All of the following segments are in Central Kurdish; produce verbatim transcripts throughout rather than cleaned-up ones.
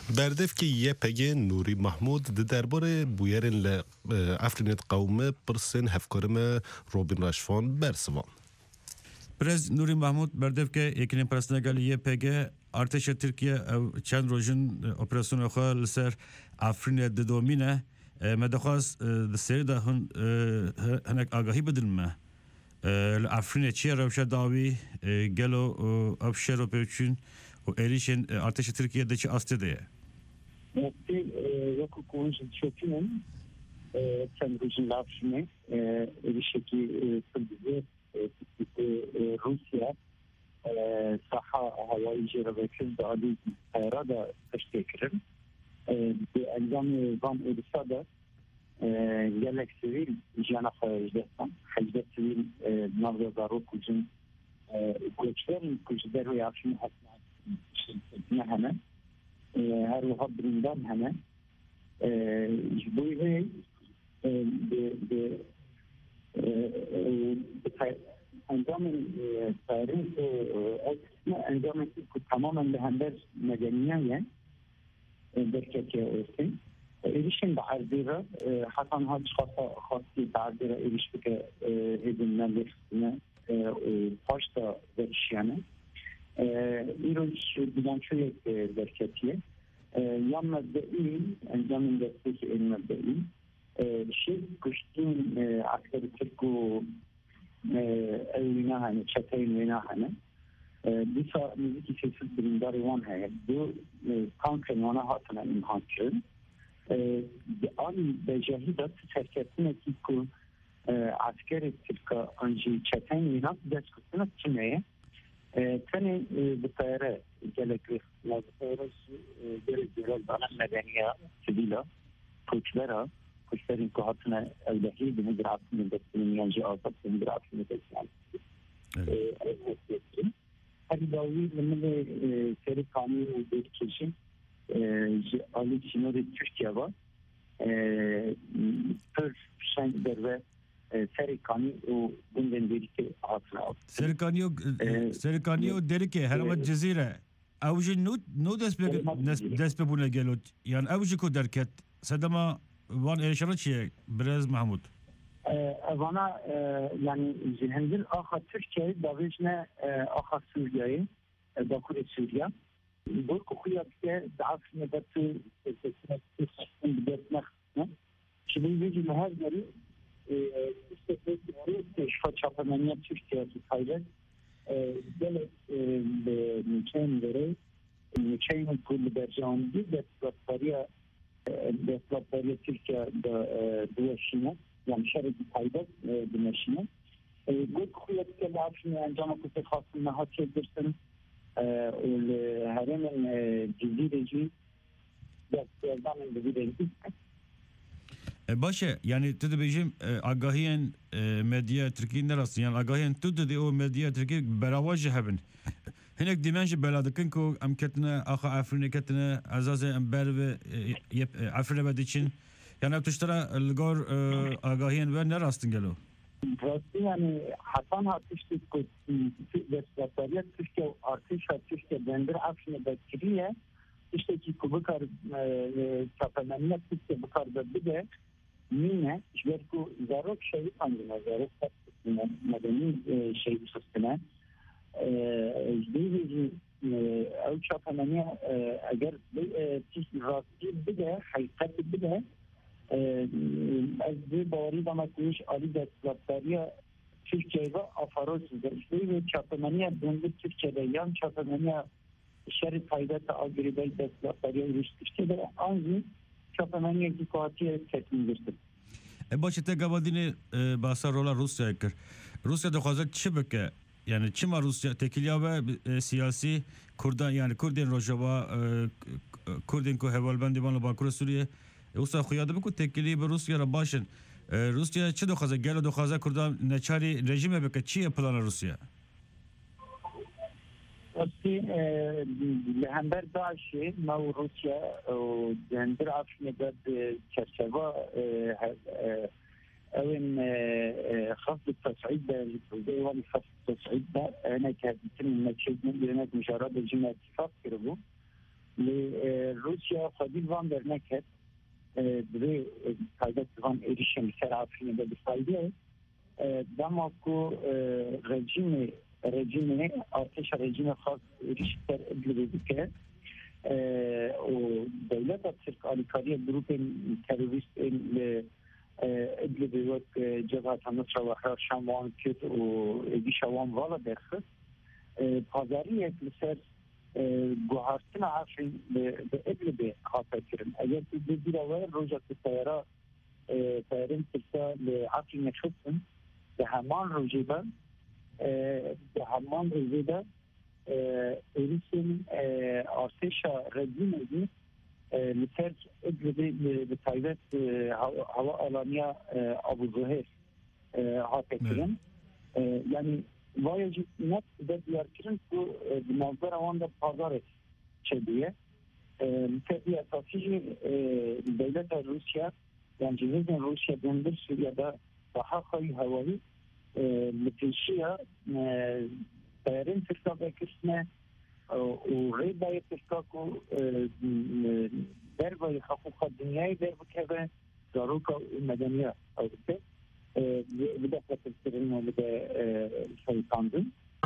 بردف که یه پگه نوری محمود ده درباره بویرن ل افرینت قومه پرسن هفکارم روبین راشفان برسوان. برز نوری محمود بردف که یکین پرسنگالی یه پگه ارتش ترکیه چند روزن اپراسیون خال سر افرین دومینه مدخواست سری ده هن هنک آگاهی بدن ما افرین چیه روشه داوی گلو افشار رو پیچون و ایریشن ارتش ترکیه ده چه استده؟ نقطه وقتی کنش شکیم چند روزی لافشونه ایریشکی تلویزیون روسیا صحة هوایی جربکن دادی ایرادا تشکیل به انجام نظام اقتصاد جلک سویل جانا خارج دستان خارج سویل نظر دارو کجن کوچرین کوچدار و یافشون حتما نه همه هر وقت بریندان همه جبویه به به انجام تاریخ انجام که تماما به همبر مدنیه درکتی اوستی ایشون به عرضه حتی ها خاص خاصی به عرضه ایش که هدیم نلیختنه پاشتا درشیانه ایروش بیان شوی درکتیه یا مبدئی انجام دستی که این مبدئی شیء کشتین عسکر ترکو اوینا هنه چتاین وینا هنه دیسا موزیکی سیاست برینداری وان هنه دو تانک نوانا هاتنا امحان کرن آن به جهیدات سرکتونه که عسکر ترکا انجی چتاین وینا دست کتونه چنه تنه بطایره جلک ریخت بطایره جلک جلال بانا مدنیه سبیلا کوچلره کشترین که هاتنا اولهی به مدرعات من دستیم یعنی آزاد به مدرعات من دستیم هر داوی من سری کامی و دیر کشیم آلی چینور ترکیه با پر شنگ در سری کامی و بندن دیری که هاتنا سری کانی و دیری که هرمت جزیره اوجه نو دست ببونه گلود یعنی اوجه که درکت صدما وان ایشان چیه برز محمود؟ وانا یعنی جهنگل آخر ترکیه داویج نه آخر سوریایی داخل سوریا بود که خویاب که دعف نبتو سیستم بدت نخست چلی ویجی مهار داری شفا چاپمانیت ترکیه تو تایلند دلت به نیچین داره نیچین کل برجاندی دست بطاریا دستگاه ترکیه به شیمه یعنی شرط پایدار به نشینه گفت خویت که لعبشون انجام کسی خاصی نهاد که درستن هرم جزیره جی دستگاه جزیره جی باشه یعنی تو بیشیم آگاهی مدیا ترکی نراست یعنی آگاهی تو دادی او مدیا ترکی براواجه هبن هناك ديمانج بلادكن كو ام كتنا اخا افريني كتنا عزاز ام برو يب افريني بديچين يعني بتشترى الجور آگاهين و نراستن گلو راستی یعنی حسن ها تشتی که دستگاهیت تشتی و آرتش ها تشتی بندر افرینی بکریه تشتی که بکار چاپمانیت تشتی بکار بده مینه جبر که زاروک شهید هنگونه زاروک مدنی شهید سستنه جدیدی او چاپمانیه اگر راستی بده حقیقت بده از دی باوری با مکویش آلی دستگاهداری ترکیه و آفاروز بوده جدیدی چاپمانیه بنده ترکیه یا چاپمانیه شر پایدات آگری باید دستگاهداری ایرش ترکیه آنزی چاپمانیه دیکاتی تکمیل داشته باشه تا گوادین باسا رولا روسیا کر روسیا دخوازه چه بکه yani çima Rusya tekilya ve siyasi Kurdan yani Kurdin Rojava Kurdin ko hevalbendi banla Bakur Suriye usta xuyada bu tekili be Rusya ra başın Rusya çi doxaza gelo doxaza Kurdan neçari rejime beke çi plana Rusya Rusya lehember daşi mav Rusya o dendir afşine de çerçeve أوين خفض التصعيد ده زي وضع خفض التصعيد ده هناك هتتم النتيجة من هناك مشارات الجمعة اتفاق كربو لروسيا قديم وان درنكت بري تايبت وان إيريشن سر عفرين بفايدة دماغو رژیم رژیم ارتش رژیم خاص ریش در ادلب بکه و دولت ترک آلیکاری گروپ تروریست ادلب وقت جبهه نصر و احرار شام کرد و دیش وان والا درخست پازاری یک لسر گوهرتن عفرین به ادلب خاطر کرن اگر دیدی روی روزت تیارا تیارین ترسا لعفرین نشدن به همان روزیده به همان روزیده ایریسین آرتش رژیم ادی لسر ادلبی به تایبت هوا آلانیا ابو ظهیر حاطه کرن یعنی وایجی نت به دیار کرن که منظر آن در پازار چه تبي اساسي دولة روسيا يعني جهاز روسيا بندر سوريا ده وحقي هوائي لتشيا طيارين تركب كسمة وريبا تركبوا درب حقوق الدنيا درب كذا ضروك المدنية أو كده بدأ تفسيرنا بدأ سيطاندن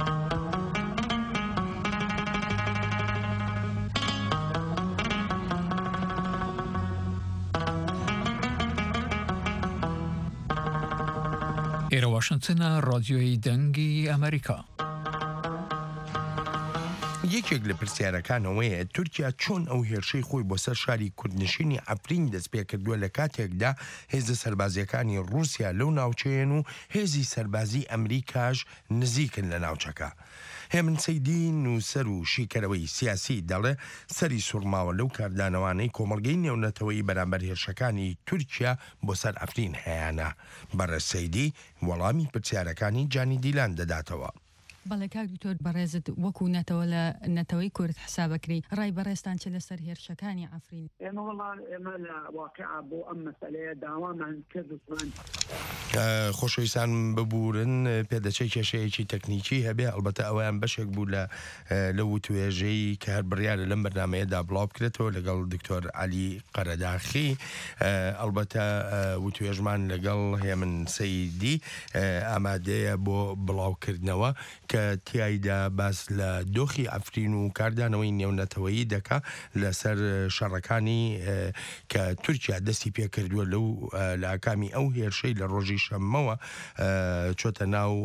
ئێرە واشنگتنە ڕادیۆی دەنگی ئەمریکا. یەکێک لە پرسیارەکانەوەیە تورکیا چۆن ئەو هێرشەی خۆی بۆ سەر شاری کوردنشینی ئەفرین دەست پێ کردووە لە کاتێکدا هێزە سەربازیەکانی رووسیا لەو ناوچەیەن و هێزی سەربازی ئەمریکاش نزیکن لە ناوچەکە. هێمن سەیدی نووسەر و شیکەرەوەی سیاسی دەڵێ سەری سوورماوە لەو کاردانەوانەی کۆمەڵگەی نێونەتەوەی بەرامبەر هێرشەکانی تورکیا بۆ سەر ئەفرین هەیەە. بەڕێز سەیدی وەڵامی پرسیارەکانی جانی دیلان دەداتەوە. بەڵێ کاک دکتۆر بەڕێزت وەکو نەتەوە لە نەتەوەی کورد حسابەکری ڕای بەڕێستان چ لەسەر هێرشەکانی ئەفرین؟ ئێمە وەڵام ئێمە لە واقعا بۆ ئەم مەسەلەیە داوامان کرد وتمان خۆشەویستان ببورن پێدەچەی کێشەیەکی تەکنیکی هەبێ ئەلبەتە ئەویان بەشێک بوو لە لە وتوێژەی کە هەر بڕیارە لەم بەرنامەیەدا بڵاو بکرێتەوە لەگەڵ دکتۆر عەلی قەرەداخی ئەلبەتە وتوێژمان لەگەڵ هێمن سەیدی ئامادەیە بۆ بڵاوکردنەوە کە تیایدا باس لە دۆخی ئەفرین و کاردانەوەی نێونەتەوەیی دەکا لەسەر شەڕەکانی کە تورکیا دەستی پێ کردووە لەو لە ئاکامی ئەو هێرشەی لە ڕۆژی شەممەوە چۆتە ناو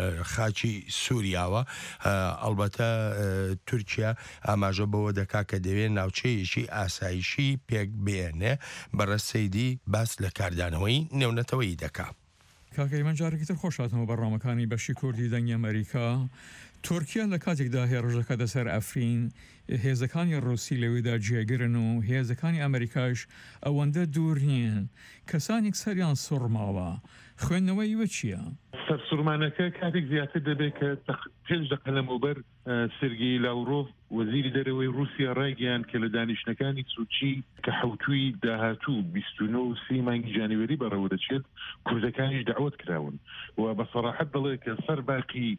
خاچی سووریاوە. ئەلبەتە تورکیا ئاماژە بەوە دەکا کە دەوێت ناوچەیەکی ئاسایشی پێک بێنێ. بەڕێز سەیدی باس لە کاردانەوەی نێونەتەوەیی دەکا. کاکەیمەن جارێکی تر خۆشاتەوە بەڕامەکانی بەشی کوردی دەنگی ئەمریکا. تورکیا لە کاتێکدا هێرشەکە دەسەر ئەفرین هێزەکانی ڕووسی لەوێدا جێگرن و هێزەکانی ئەمریکاش ئەوەندە دوور نیین. کەسانێک سەریان سوڕماوە خوێندنەوەی وە چییە؟ سەرسوورمانەکە کاتێک زیاتر دەبێت کە پێنج دقە لەمەوبەر سێرگێی لاڤڕۆڤ وەزیری دەرەوەی رووسیا ڕایگەیان کە لە دانیشتەکانی سوچی کە حوتووی داهاتوو بیست و نۆ و سی مانگی جانیوەری بەڕەوە دەچێت کوردەکانیش دعوت کراون و بە سەراحەت دەڵێ کە سەر باقی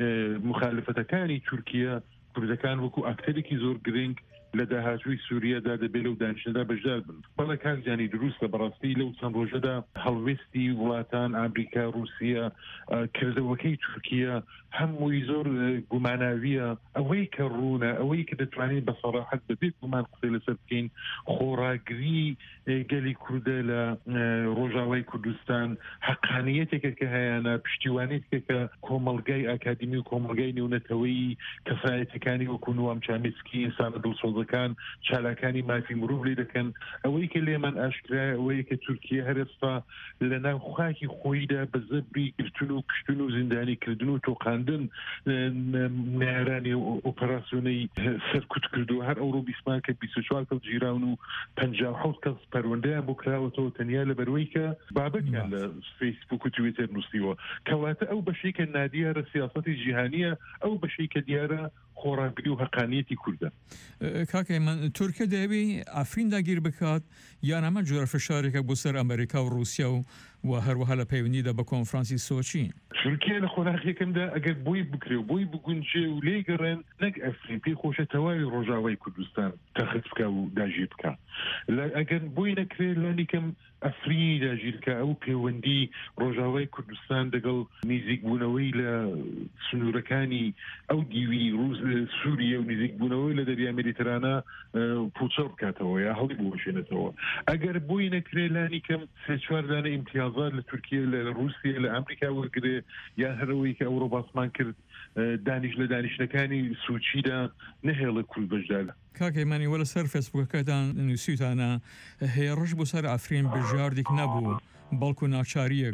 مخالفەتەکانی تورکیا کوردەکان وەکو ئاکتەرێکی زۆر گرنگ لە داهاتووی سووریەدا دەبێت لەو دانیشتەدا بەشدار بن. بەڵێ کاکجانی دروستە بەڕاستی لەو چەند ڕۆژەدا هەڵوێستی وڵاتان ئامریکا رووسیا کردەوەکەی تورکیا هەمووی زۆر گوماناویە. ئەوەی کە ڕوونە ئەوەی کە دەتوانین بە سەراحەت بەبێت گومان قسەی لەسەر بکەین خۆڕاگری گەلی کوردە لە ڕۆژاوای کوردستان حەقانیەتێکە کە هەیەە پشتیوانێتێکە کە کۆمەڵگای ئاکادمی و کۆمەڵگای نێونەتەوەی کەسایەتەکانی وەکو نوام چامیسکی ئینسانە دڵسۆزەکان چالاکانی مافی مرۆڤ لێ دەکەن. ئەوەی کە لێمان ئاشکرایە ئەوەیە کە تورکیا هەرێستا لە ناو خاکی خۆیدا بە زەبری گرتن و کوشتن و زیندانیکردن و تۆقاندن نارانی ئۆپەراسیۆنەی سەرکوت کردو. هەر ئەوڕۆ بیستمان کە بیست و چوار کەس گیراون و پەنجا و حەوت کەس پەروەندەیان بۆ کراوەتەوە تەنیا لەبەرەوەی کە بابەتیان لە فەیسبووک و تویتەر نووسیوە. کەواتە ئەو بەشەی کە نادیارە سیاسەتی جیهانیە ئەو بەشەی کە دیارە خۆڕاگری و هەقانیەتی کوردە. کاکەی من تورکیا دەبێ ئافرین داگیر بکات یان ئەمە جۆرە فشارێکە بۆ سەر ئەمریکا و رووسیا و و هەروەها لە پەیوەندیدا بە کۆنفرانسی سۆچی. تورکیا لە خۆراکێکمدا ئەگەر بۆی بکرێ و بۆی بگونجێ و لێ گەڕێن نەک ئەفرین پێی خۆشە تەواوی ڕۆژاوای کوردستان تەخت بکە و داژیر بکە. ئەگەر بۆی نەکرێ لانیکەم ئەفرینی داژیر بکە ئەو پەیوەندی ڕۆژاوای کوردستان دەگەڵ نزیکبوونەوەی لە سنوورەکانی ئەو دیوی ڕوز سووریە و نزیکبوونەوەی لە دەریا مێدیترانە پوچە بکاتەوە یا هەڵی بۆشێنێتەوە. ئەگەر بۆی نەکرێ لانیکەم سێ چوار دانە ئیمتیازات لە تورکیا لە رووسیا لە ئەمریکا وەرگێ یان هەرەوەی کە ئەوڕۆ باسمان کرد دانیش لە دانیشتەکانی سوچیدا نەهێڵە کورد بەشدادا. کاکەیمانی وەلە سەر فێسبوکەکەتان نووسیتانە هێڕش بۆ سەر ئافرین بژاردێک نەبوو بەڵکو ناچاریەک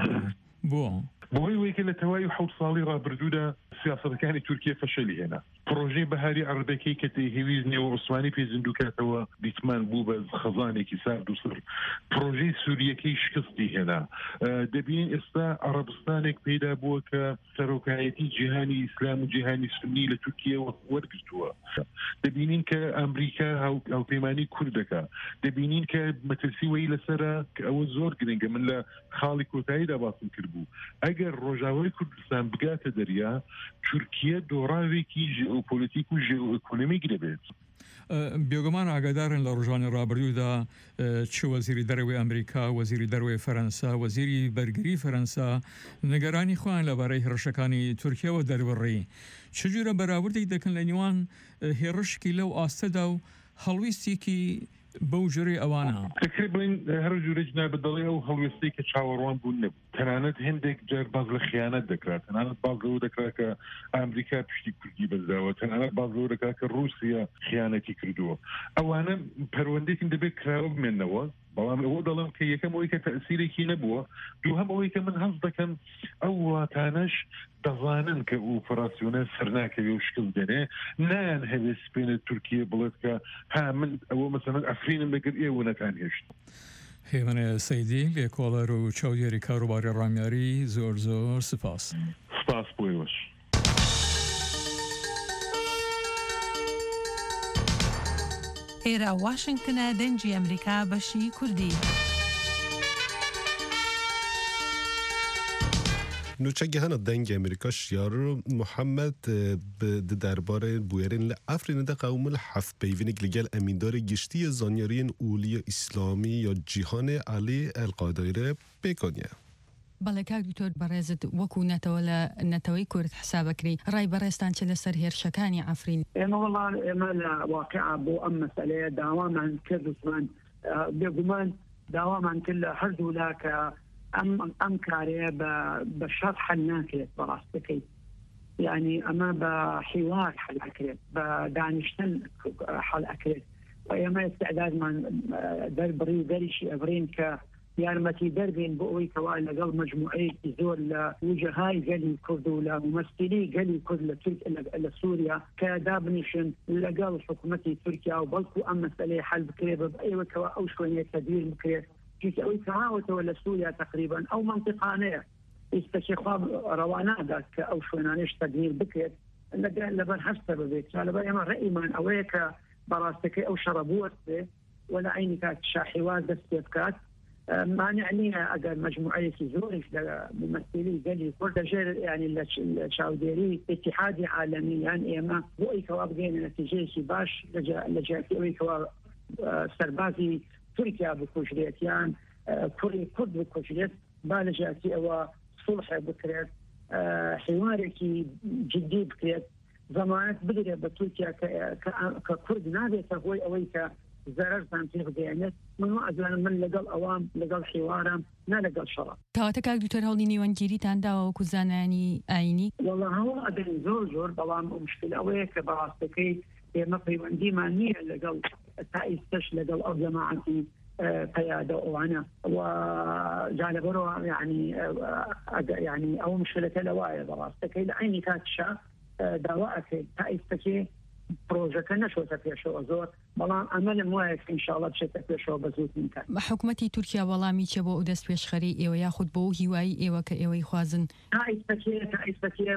بوو بۆ بۆی وەیکە لە تەواوی حەوت ساڵی ڕابردوودا سیاسەتەکانی تورکیا فەشەلی هێنا. پرۆژەی بەهاری عەرەبەکەی کە هێویست نێوە عوسمانی پێزیندووکاتەوە دیتمان بوو بە خەزانێکی سارد و سڕ. پرۆژەی سووریەکەی شکستی هێنا. دەبین ئێستا عەرەبستانێک پەیدا بووە کە سەرۆکایەتی جیهانی ئیسلام و جیهانی سونی لە تورکیا وەرگرتووە. دەبینین کە ئەمریکا هاوپەیمانی کوردەکە. دەبینین کە مەترسی وەی لەسەرە کە ئەوە زۆر گرنگە. من لە خاڵی کۆتاییدا باسم کرد بوو. ئەگەر ڕۆژاوای کوردستان بگاتە دەریا تورکیا دۆڕاوێکی ژئۆپۆلیتیک و ژئۆئۆکۆنۆمیک دەبێت. بێگومان ئاگادارن لە ڕۆژانی ڕابردوودا چ وەزیری دەرەوەی ئەمریکا، وەزیری دەرەوەی فەرەنسا، وەزیری بەرگری فەرەنسا نیگەرانی خۆیان لەبارەی هێرشەکانی تورکیاوە دەربڕی. چ جۆرە بەراوردێک دەکەن لە نێوان هێرشکی لەو ئاستەدا و هەڵویستێکی بەو جۆرەی ئەوانە؟ فکر بڵین هەر جوورە جناب دەڵێ ئەو هەڵوێستەی کە چاوەڕوان بوون نەبوو. تەنانەت هێندێک جار باز لە خیانەت دەکرات. تەنانەت باز لەوە دەکرات کە ئەمریکا پشتی کوردی بەزداوە. تەنانەت باز لەوە دەکرات کە رووسیا خیانەتی کردووە. ئەوانە پەروەندێکن دەبێت کراوە بمێنەوە. بەڵام ئەوە دەڵم کە یەکەم ئەوەی کە تەئسیرێکی نەبووە، دووهەم ئەوەی کە من هەست دەکەم ئەو واتانەش دەزانن کە ئۆپەراسیۆنە سەرناکەوێ و شکل دەنێ نایان هەوێ سپێنە تورکیە بڵێت کە ها من ئەوە مەسەڵەن ئەفرینم لەگەر ئێوە نەتان هێشت. هێمنە سەیدی لێکۆڵەر و چاودێری کاروباری ڕامیاری زۆر زۆر سپاس. سپاس بۆیەوەش. ئێرە واشنگتنە دەنجی ئەمریکا بەشی کوردی. نوچەگەهانە دەنگی ئەمریکا شیار محەممەد دەربارەی بوێرن لە ئەفرینەدا قەوم لە حەفت پەیوینێک لەگەل ئەمینداری گشتی زانیاریین ئولیە ئیسلامی یا جیهانی علی ئەلقادەیرە پێکۆنیە. بەڵێ کاک دکتۆر بەڕێزت وەکو نەتەوە لە نەتەوەی کورد حسابەکری ڕای بەڕێستان چ لەسەر هێرشەکانی ئەفرین؟ ئێمە وەڵام ئێمە لە واقعا بۆ ئەم مەسەلەیە داوامان کرد وسمان بێگومان داوامان کرد لە هەردوو لا کە ئەم ئەم کارەیە بە شەڕ حەل ناکرێت بەڕاستەکەی. یعنی ئەمە بە حیوار حەل ئەکرێت، بە دانیشتن حەل ئەکرێت. و ئێمە استعدادمان دەربڕی و دەریشی ئەبرین کە یارمەتی دەربین بۆ ئەوەی کەوا لەگەڵ مجموعەیەکی زۆر لە وجههای گەلی کورد و لە ممثلی گەلی کورد لە سووریا کە دابنیشن لەگەڵ حکوومەتی تورکیا و بەڵکو ئەم مەسەلەی حەل بکرێت بە ئێوە کەوا ئەو شوێنێک تەدبیر بکرێت چونکە ئەوەی کەهاوەتەوە لە سووریا تقریبا ئەو منطقانەیە ئێستاکێ خواب ڕەوانادات کە ئەو شوێنانەش تەدبیر بکرێت لەبەر هەستە ببێت. لەبەر ئێمە ڕێئیمان ئەوەیە کە بەڕاستەکەی ئەو شەڕە بوەستێ وەلا عینی کات شاحیواز دەست پێ بکات. مانع نییە ئەگەر مجموعەیەکی زۆریش لە ممثلی گەلی کورد دەژێر ینی لە چاودێری اتحادی عالەمی یان ئێمە بۆ ئەوی کەوا بگەینە نەتیجەیەکی باش لە جیاتی ئەوەی کەوا سەربازی تورکیا بکوژرێت یان کوڕی کورد بکوژرێت با لە جیاتی ئەوە سڵح بکرێت، حیوارێکی جدی بکرێت، زەمانەت بدرێت بە تورکیا کە کورد نابێتە هۆی ئەوەی کە زەرەرتان پێ بدەێنێت. من ئەزانم من لەگەڵ ئەوام لەگەڵ حیوارم نا لەگەڵ شەڕە. کەواتە کاک دوکتۆر هەوڵی نێوەنگیریتان داوە وەکو زانانی ئاینی؟ وەڵا هەوڵ ئەدەین زۆر زۆر، بەڵام مشکل ئەوەیە کە بەڕاستەکەی ئێمە پەیوەندیمان نییە لەگەڵ تا ئێستش لەگەڵ ئەو جەماعەتی پەیادە ئەوانە و جالبەرەوە یعنی یعنی ئەو مشکلەکە لەوایە بەڕاستەکەی لە عینی کاتشا داوا ئەکرێت تا ئێستەکەی پرۆژەکە نەشۆتە پێشەوە زۆر بەڵام ئەمەلم وایە ئینشاءڵڵا بچێتە پێشەوە بە زووترین. حکوومەتی تورکیا وەڵامی چێ بۆ ئەو دەست پێشخەری ئێوە یاخود بۆ هیوایی ئێوە کە ئێوەی خوازن ئیسپەکێ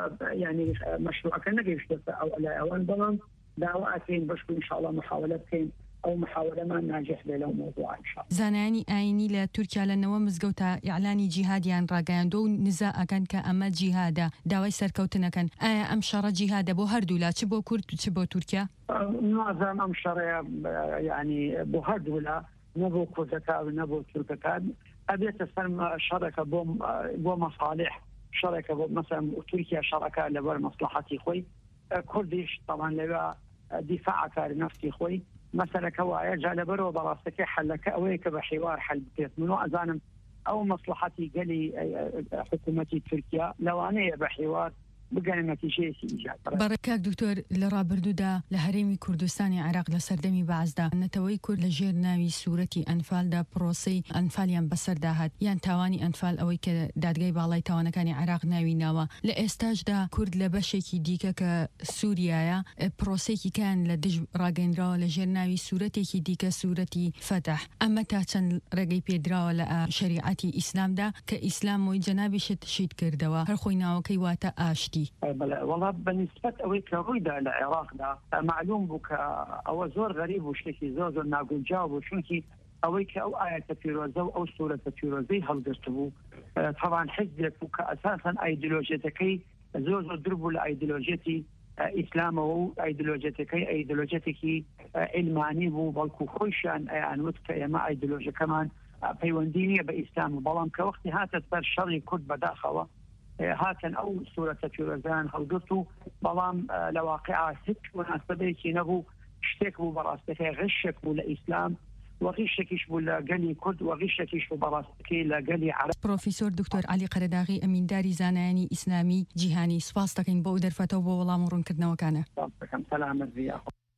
ینی مەشروعەکە نەگەیشتێتە ئەو لای ئەوان بەڵام داوا ئەکەین بەشکو ئینشاءڵڵا محاولە بکەین ئەو محاولەمان ناجح بێ لەو مۆضوع ئینشاءڵڵا. زانایانی ئاینی لە تورکیا لەنەوە مزگەوتە ئیعلانی جیهادیان ڕاگەیاندۆ و نزا ئەکەن کە ئەمە جیهادە داوای سەرکەوتنەکەن. ئایا ئەم شەڕە جیهادە بۆ هەردوو لا چ بۆ کورد و چ بۆ تورکیا؟ نازانم ئەم شەڕەیە ینی بۆ هەردوو لا نەبوو کوردەکان و نەبوو تورکەکان ئەبێتە سەر شەڕێکە بۆ مەصالح شەڕێکە بۆ مەسەڵەن تورکیا شەڕەکە لەبەر مەصلحەتی خۆی کوردیش تەمان لەوێ دیفاع کاری نفتی خۆی مەسەلەکە وایە جا لەبەرەوە بەڕاستەکەی حەلەکە ئەوەیە کە بە حیوار حەل بکرێت. من ئەزانم ئەو مەصلحەتی گەلی حکوومەتی تورکیا لەوانەیە بە حیوار بگەنە نەتیجەیەکی ئیجاد. بەڕێکاک دکتۆر لە ڕابردوودا لە هەرێمی کوردستانی عێراق لە سەردەمی بەعزدا نەتەوەی کورد لە ژێر ناوی سوورەتی ئەنفالدا پرۆسەی ئەنفالیان بەسەردا هات یان تاوانی ئەنفال ئەوەی کە دادگای باڵای تاوانەکانی عێراق ناوی ناوە. لە ئێستاشدا کورد لە بەشێکی دیکە کە سووریایە پرۆسێکی کان لە دژ ڕاگەندراوە لە ژێر ناوی سوورەتێکی دیکە سوورەتی فەتح. ئەمە تا چەند ڕێگەی پێدراوە لە شریعەتی ئیسلامدا کە ئیسلام وی جەنابیشت شید کردەوە هەر خۆی ناوەکەی واتە ئاشتی. والله بنسبة ئەوەی کە ڕوویدا لە عێراقدا معلوم بوو کە ئەوە زۆر غەریب و شتێکی زۆر زۆر ناگونجاو بوو چونکی ئەوەی کە ئەو ئاەتە پیرۆزە و ئەو سوورەتە پیرۆزەی هەڵگرت بوو طبعا حزبێک بوو کە ئەساساً ئایدۆلۆژیەتەکەی زۆر زۆر دوور بوو لە ئایدۆلۆژیەتی ئیسلامەوە و ئایدۆلۆژیەتەکەی ئایدۆلۆژیەتێکی ئیلمانی بوو بەڵکو خۆیشان ئەیانوت کە ئێمە ئایدۆلۆژیەکەمان پەیوەندی نییە بە ئیسلام و بەڵام کە وەختی هاتە سەر شەڕی کورد بەداخەوە هاتن ئەو سوورەتە پیرۆزەیان هەڵگرت و بەڵام لە واقعا هیچ مناسبەیەکی نەبوو شتێک بوو بەڕاستەکەی غشێک بوو لە ئیسلام وەغیشێکیش بوو لە گەلی کورد وەغیشێکیش بوو بەڕاستەکەی لە گەلی عەرەب. پرۆفیسۆر دکتۆر عەلی قەرەداغی ئەمینداری زانایانی ئیسلامی جیهانی سپاس دەکەین بۆ ئەو دەرفەتەوە بۆ وەڵام و ڕوونکردنەوەکانە. سەلامەت بێ.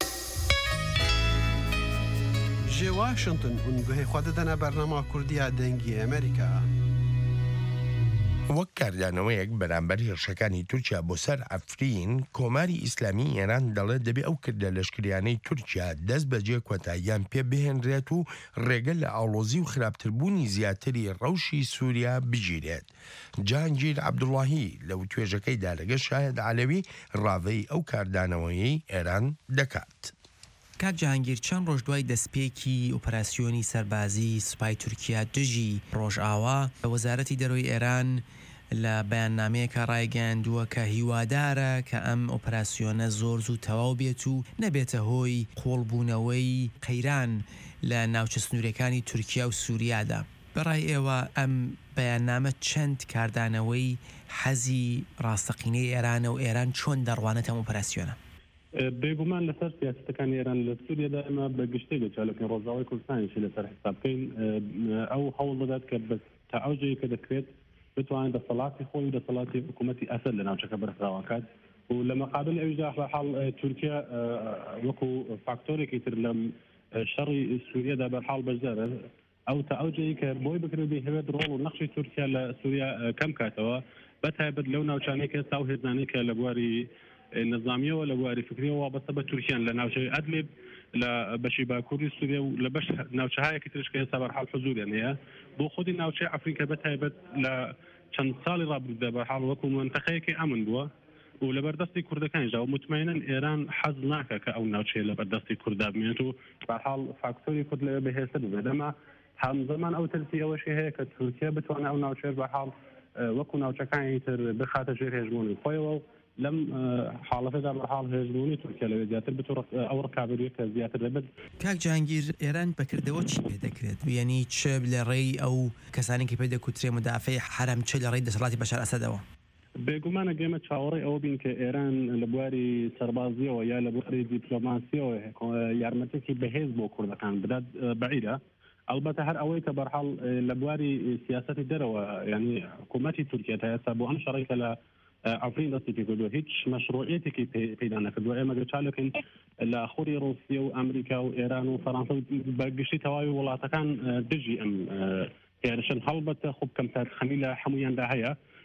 ji Washington hûn guhê xwe didine bernama Kurdiya dengî Amerîka. وەک کاردانەوەیەک بەرامبەر هێرشەکانی تورکیا بۆ سەر ئەفرین کۆماری ئیسلامی ئێران دەڵێت دەبێ ئەو کردە لەشکریانەی تورکیا دەست بەجێ کۆتاییان پێ بهێنرێت و ڕێگە لە ئاڵۆزی و خراپتربوونی زیاتری ڕەوشی سووریا بگیرێت. جانگیر عەبدوڵڵاهی لەو توێژەکەیدا لەگەڵ شاهد عەلەوی ڕاوەی ئەو کاردانەوەیەی ئێران دەکات. کاک جانگیر چەند ڕۆژ دوای دەستپێکی ئۆپەراسیۆنی سەربازی سوپای تورکیا دژی ڕۆژئاوا وەزارەتی دەرۆی ئێران لە بەیاننامەیەکە ڕایگەیاندووە کە هیوادارە کە ئەم ئۆپەراسیۆنە زۆر زوو تەواو بێت و نەبێتە هۆی قۆڵبوونەوەی قەیران لە ناوچە سنوورەکانی تورکیا و سووریادا. بەڕای ئێوە ئەم بەیاننامە چەند کاردانەوەی حەزی ڕاستەقینەی ئێرانە و ئێران چۆن دەڕوانێت ئەم ئۆپەراسیۆنە؟ بێگومان لەسەر سیاستەکانی ئێران لە سووریادا ئێمە بە گشتی بێچالەکەی ڕۆژاوای کوردستانیشی لەسەر حساب بکەین ئەو هەوڵ دەدات کە تا ئەوجەیە کە دەکرێت بتوانێت دەسەڵاتی خۆی و دەسەڵاتی حکوومەتی ئەسەد لە ناوچەکە بەرزاوەکات و لە مەقابل ئەویدا بەحاڵ تورکیا وەکو فاکتۆرێکی تر لەم شەڕی سووریادا بەرحاڵ بەشدارە ئەو تا ئەوجەیە کە بۆی بکرێت هەوێت ڕۆڵ و نەخشی تورکیا لە سووریا کەم کاتەوە بەتایبەت لەو ناوچانەی کە ئێستا و هێزانەی کە لە بواری نظامیەوە لە بواری فکریەوە وابەستە بە تورکیان لە ناوچەی ئەدلیب لە بەشی باکووری سووریا و لە بەش ناوچەهایەکی ترش کە ئێستا بەرحاڵ حزوریان هەیە بۆ خودی ناوچەی ئەفریقا بەتایبەت لە چەند ساڵی ڕابردوودا بەرحاڵ وەکو منتەقەیەکی ئەمن بووە و لە بەردەستی کوردەکانیدا و مطمئنن ئێران حەز ناکە کە ئەو ناوچەیە لە بەردەستی کووردا بمێنێت و بەرحاڵ فاکتۆری کورد لەوێ بەهێزتر ببێت ئەمە هەمزەمان ئەو ترسی ئەوەشی هەیە کە تورکیا بتوانێت ئەو ناوچەیە بەرحاڵ وەکو ناوچەکانی تر بخاتە ژێر هێژمونی خۆیەوە و لەم حاڵەتەدا بەرحاڵ هێزبوونی تورکیا لەوێ زیاتر بتوانێت ئەو ڕکابەریە کە زیاتر دەبێت. کاک جانگیر ئێران بەکردەوە چی پێ دەکرێت یعنی چ لە ڕێی ئەو کەسانێکی پێ دەکوترێ مدافعی حرەم چ لە ڕێی دەسەڵاتی بەشار ئەسەدەوە؟ بێگومانە گەمە چاوەڕێی ئەوە بین کە ئێران لە بواری سەربازیەوە یا لە بواری دیپلۆماسیەوە یارمەتێکی بەهێز بۆ کوردەکان بدات بەعیدە. البته هەر ئەوەی کە بەرحاڵ لە بواری سیاسەتی دەرەوە ینی حکوومەتی تورکیا تا ئێستا بۆ ئەم شەڕێکە لە ئەفرین دەستی پێ کردووە هیچ مەشروعیەتێکی پەیدا نەکردووە. ئێمە گەچالەکەین لە خوری ڕوسیا و ئەمریکا و ئێران و فەڕەنسا بە گشتی تەواوی وڵاتەکان دژی ئەم هێرشن هەڵبەتە خوب کەم تاریخەمی لە هەمویاندا هەیە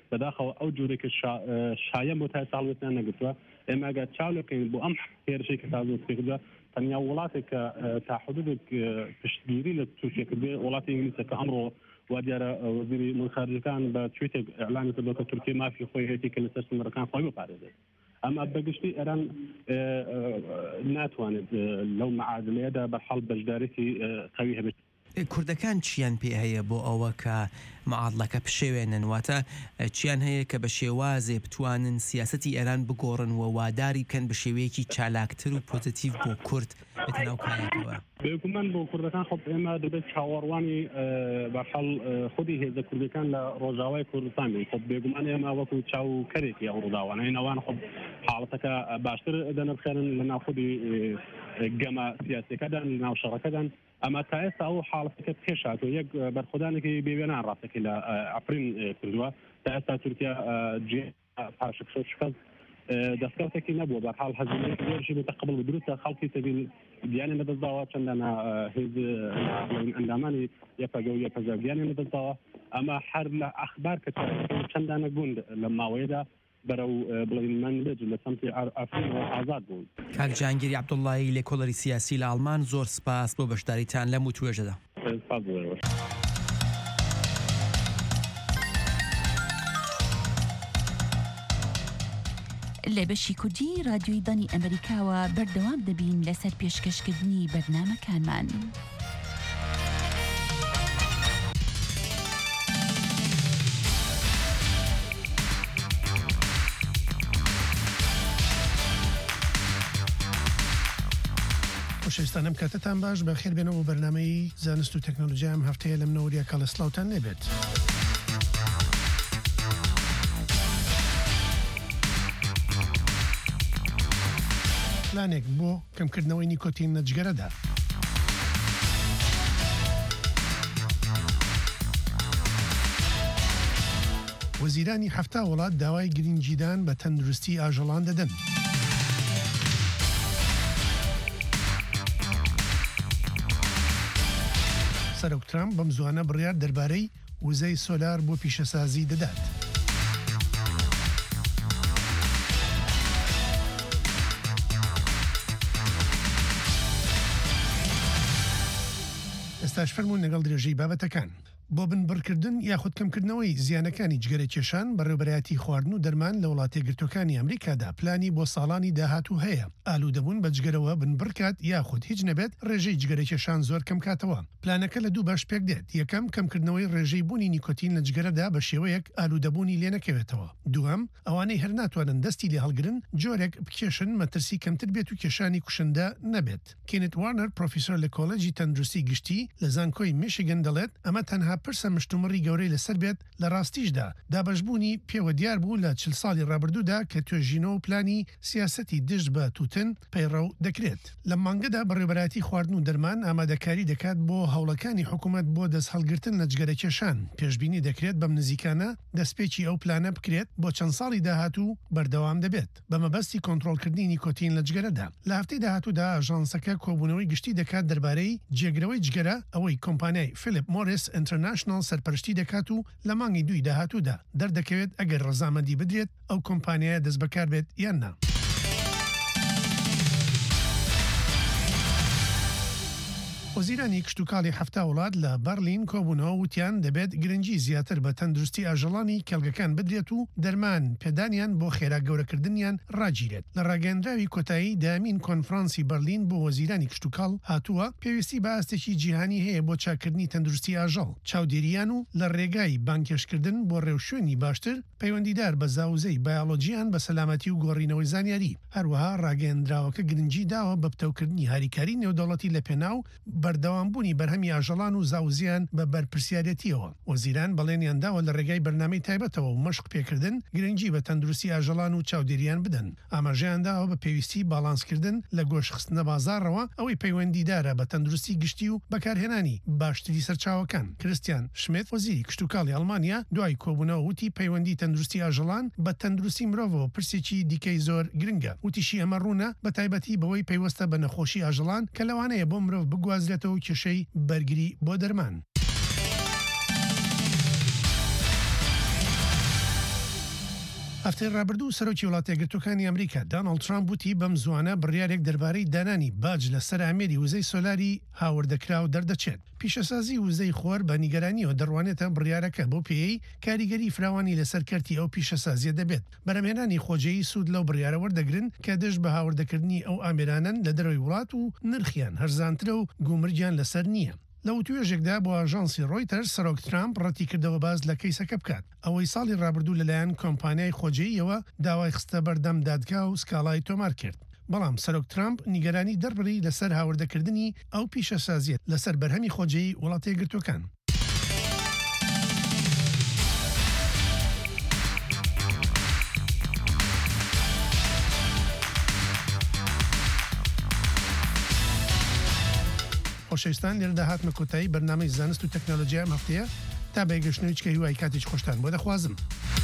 بەداخەوە ئەو جوورێکی شایە بۆ تا ساڵوتیان نەگرتووە ئێمە ئەگەر چاولەکەین بۆ ئەم هێرشەی کە تازە پێکردووە تەنیا وڵاتێک کە تا حدودێک پشتگیری لە تووشێک بێ وڵاتی ئینگلیسە کە ئەمڕۆ وا دیارە وەزیری ئەمور خارجەکان بە تویتێک ئیعلان کردووە کە تورکیا مافی خۆی هەیەی کە لەسەر سنوورەکان خۆی بپارێزێت ئەمە بەگشتی ئێران ناتوانێت لەو معادلەیەدا بەرحەڵ بەشدارێتی قەوی هەبێت. کوردەکان چیان پێ هەیە بۆ ئەوە کە معادلەکە پشێوێنن واتە چیان هەیە کە بە شێوازێ بتوانن سیاسەتی ئێران بگۆڕن و واداری بکەن بە شێوەیەکی چالاکتر و پۆزیتیڤ بۆ کورد بەتەناو کارێکەوە؟ بێگومان بۆ کوردەکان خۆ ئێمە دەبێت چاوەڕوانی بەرحەڵ خودی هێزە کوردەکان لە ڕۆژاوای کوردستان بین. خۆ بێگومان ئێمە وەکو چاوکەرێکی ئەو ڕووداوانە ئەوان خۆ حاڵەتەکە باشتر دەنرخێنن لە ناو خودی گەمە سیاسیەکەدان لە ناو شەڕەکەدان. ئەمە تا ئێستا ئەو حاڵەتەکە پێش هاتووە یەک بەرخودانێکی بێوێنان ڕاستەکەی لە ئەفرین کردووە تا ئێستا تورکیا جێ پاشەکشۆ شکست دەستکەوتێکی نەبووە بەرحاڵ هەزمێکی بێتە قبڵ دروستە خەڵکی تەبین دیانێ نەدەستداوە چەندانە هێز ئەندامانی یەپەگە و یەپەزە دیانێ نەدەستداوە ئەمە هەر لە ئەخبار کە چەندانە گوند لە ماوەیەدا بەرەو بڵین من بێت لە سەمتی ئەفرینەوە ئازاد بوون. کاک جانگیری عەبدوڵڵاهی لێکۆڵەری سیاسی لە ئەڵمان زۆر سپاس بۆ بەشداریتان لەم وتوێژەدا. سپاس بۆ. لە بەشی کوردی رادیۆی دانی ئەمریکاوە بەردەوام دەبین لەسەر پێشکەشکردنی بەرنامەکانمان. خۆشەویستانم کاتتان باش بەخێر بێنەوە بەرنامەی زانست و تەکنۆلۆژیا ئەم هەفتەیە لەم نەوەریە کاڵەسلااوتان نەبێت. پلانێک بۆ کەمکردنەوەی نیکۆتین لە جگەرەدا. وەزیرانی هەفتا وڵات داوای گرنگجیدان بە تەندروستی ئاژەڵان دەدەن. سەرۆک ترامپ بەم زوانە بڕیار دەربارەی وزەی سۆلار بۆ پیشەسازی دەدات. ئێستاش فەرموون لەگەڵ درێژەی بابەتەکان. بۆ بنبڕکردن یاخود کەمکردنەوەی زیانەکانی جگەرە کێشان بەڕێوەبەرایەتی خواردن و دەرمان لە وڵاتە گرتوەکانی ئەمریکادا پلانی بۆ ساڵانی داهاتوو هەیە. ئالوودەبوون بە جگەرەوە بنبڕکات یاخود هیچ نەبێت ڕێژەی جگەرە کێشان زۆر کەم کاتەوە. پلانەکە لە دوو باش پێک دێت. یەکەم کەمکردنەوەی ڕێژەی بوونی نیکۆتین لە جگەرەدا بە شێوەیەک ئالوودەبوونی لێ نەکەوێتەوە. دووەم ئەوانەی هەر ناتوانن دەستی لێ هەڵگرن جۆرێک بکێشن مەترسی کەمتر بێت و کێشانی کوشندە نەبێت. کێنت وارنەر پرۆفیسۆر لە کۆڵێجی تەندروستی گشتی لە زانکۆی میشیگن دەڵێت ئەمە تەنها پرسە مشتومڕی گەورەی لەسەر بێت لە ڕاستیشدا دابەشبوونی پێوە دیار بوو لە چل ساڵی ڕابردوودا کە توێژینەوە پلانی سیاسەتی دژ بە تووتن پەیڕەو دەکرێت. لە مانگەدا بەڕێوەبەرایەتی خواردن و دەرمان ئامادەکاری دەکات بۆ هەوڵەکانی حکوومەت بۆ دەست هەڵگرتن لە جگەرە کێشان. پێشبینی دەکرێت بەم نزیکانە دەستپێکی ئەو پلانە بکرێت بۆ چەند ساڵی داهاتوو بەردەوام دەبێت بە مەبەستی کۆنتڕۆڵکردنی نیکۆتین لە جگەرەدا. لە هەفتەی داهاتوودا ئاژانسەکە کۆبوونەوەی گشتی دەکات دەربارەی جێگرەوەی جگەرە ئەوەی کۆمپانیای فیلیپ مۆریس ئینتەرناشنال سەرپەرشتی دەکات و لە مانگی دوی داهاتوودا دەردەکەوێت ئەگەر ڕەزامەندی بدرێت ئەو کۆمپانیایە دەست بەکار بێت یان نا. وەزیرانی کشتتوکاڵی هەفتا وڵات لە بەرلین کۆبوونەوە وتیان دەبێت گرنگی زیاتر بە تەندروستی ئاژەڵانی کێڵگەکان بدرێت و دەرمان پێدانیان بۆ خێرا گەورەکردنیان ڕاگیرێت. لە ڕاگەندراوی کۆتایی دامین کۆنفرانسی بەرلین بۆ وەزیرانی کشتتوکاڵ هاتووە پێویستی بە ئاستێکی جیهانی هەیە بۆ چاکردنی تەندروستی ئاژەڵ چاودێریان و لە ڕێگای بانکێشکردن بۆ ڕێوشوێنی باشتر پەیوەندیدار بە زاوزەی بایۆلۆجییان بە سەلامەتی و گۆڕینەوەی زانیاری. هەروەها ڕاگەندراوەکە گرنگی داوە بە پتەوکردنی هاریکاری نێودەوڵەتی لە پێناو بەردەوامبوونی بەرهەمی ئاژەڵان و زاوزیان بە بەرپرسیارەتیەوە. وەزیران بەڵێنیان داوە لە ڕێگای بەرنامەی تایبەتەوە و مەشق پێکردن گرنگی بە تەندروستی ئاژەڵان و چاودێریان بدەن. ئاماژەیان داوە بە پێویستی باڵانسکردن لە گۆشخستنە بازارڕەوە ئەوەی پەیوەندیدارە بە تەندروستی گشتی و بەکارهێنانی باشتری سەرچاوەکان. کریستیان شمێت وەزیری کشتتوکاڵی ئەڵمانیا دوای کۆبوونەوە وتی پەیوەندی تەندروستی ئاژەڵان بە تەندروستی مرۆڤەوە پرسێکی دیکەی زۆر گرنگە. وتیشی ئەمە ڕوونە بە تایبەتی بەوەی پەیوەستە بە نەخۆشی ئاژەڵان کە لەوانەیە بۆ مرۆڤ بگوازرێتەوە و کێشەی بەرگری بۆ دەرمان. هەفتەی ڕابردوو سەرۆکی وڵاتە یەکگرتووەکانی ئەمریکا داناڵد ترامپ وتی بەم زوانە بڕیارێک دەربارەی دانانی باج لەسەر ئامێری وزەی سۆلاری هاوردەکراو دەردەچێت. پیشەسازی وزەی خۆر بە نیگەرانیەوە دەڕوانێتە بڕیارەکە بۆ پێی کاریگەری فراوانی لەسەر کەرتی ئەو پیشەسازیە دەبێت. بەرهەمهێنانی خۆجەیی سوود لەو بڕیارە وەردەگرن کە دەست بە هاوردەکردنی ئەو ئامێرانن لە دەرەوەی وڵات و نرخیان هەرزانترە و گومرجیان لەسەر نییە. لەو توێژێکدا بۆ ئاژانسی ڕۆیتەرز سەرۆک ترامپ ڕەتی کردەوە باز لە کەیسەکە بکات. ئەوەی ساڵی ڕابردوو لەلایەن کۆمپانیای خۆجەییەوە داوای خستە بەردەم دادگا و سکاڵای تۆمار کرد. بەڵام سەرۆک ترامپ نیگەرانی دەربڕی لەسەر هاوردەکردنی ئەو پیشەسازیەت لەسەر بەرهەمی خۆجەیی وڵاتە یەکگرتووەکان. خۆشەویستان لێرەدا هاتمە کۆتایی بەرنامەی زانست و تەکنۆلۆژیا ئەم هەفتەیە تا بەیگەشتنەوەی چکە هیوای کاتێک خۆشتان بۆ دەخوازم.